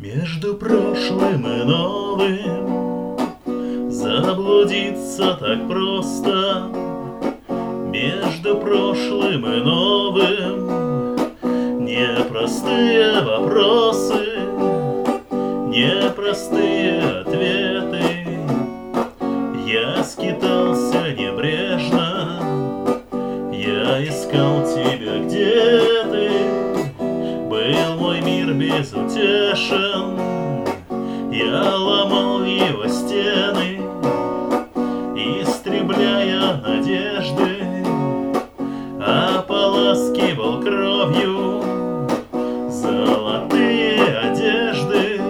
Между прошлым и новым заблудиться так просто. Между прошлым и новым непростые вопросы, непростые ответы. Я скитался небрежно, я искал тебя, где ты. Был мой мир безутешен, я ломал его стены, истребляя надежды, ополаскивал кровью золотые одежды.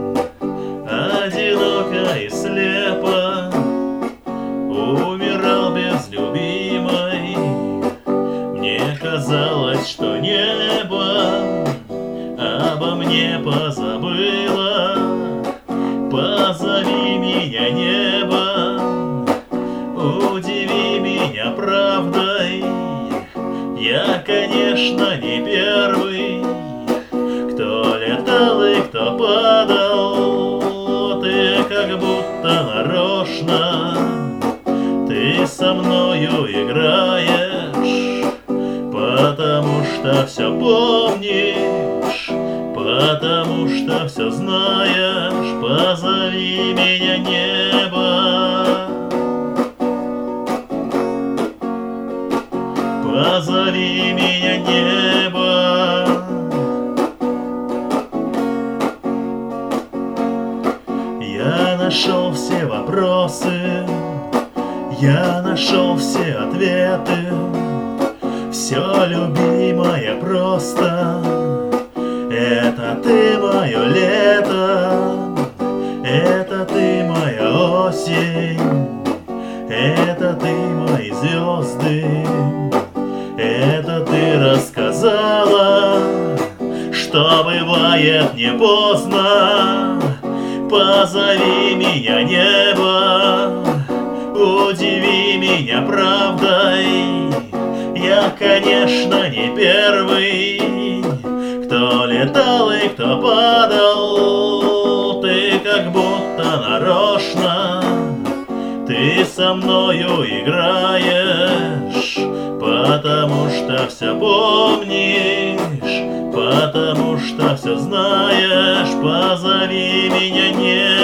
Одиноко и слепо умирал без любимой. Мне казалось, что небо обо мне позабыло. Позови меня, небо, удиви меня правдой. Я, конечно, не первый, кто летал и кто падал. Ты как будто нарочно, ты со мною играешь, потому что все помнишь, потому что все знаешь. Позови меня, небо, позови меня, небо. Я нашел все вопросы, я нашел все ответы. Все, любимое, просто это ты мое лето, это ты моя осень, это ты мои звезды. Это ты рассказала, что бывает не поздно. Позови меня, небо, удиви меня правдой. Я, конечно, не первый, кто летал и кто падал. Ты как будто нарочно, ты со мною играешь, потому что все помнишь, потому что все знаешь. Позови меня, не